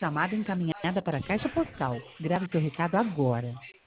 chamada encaminhada para a caixa postal. Grave seu recado agora.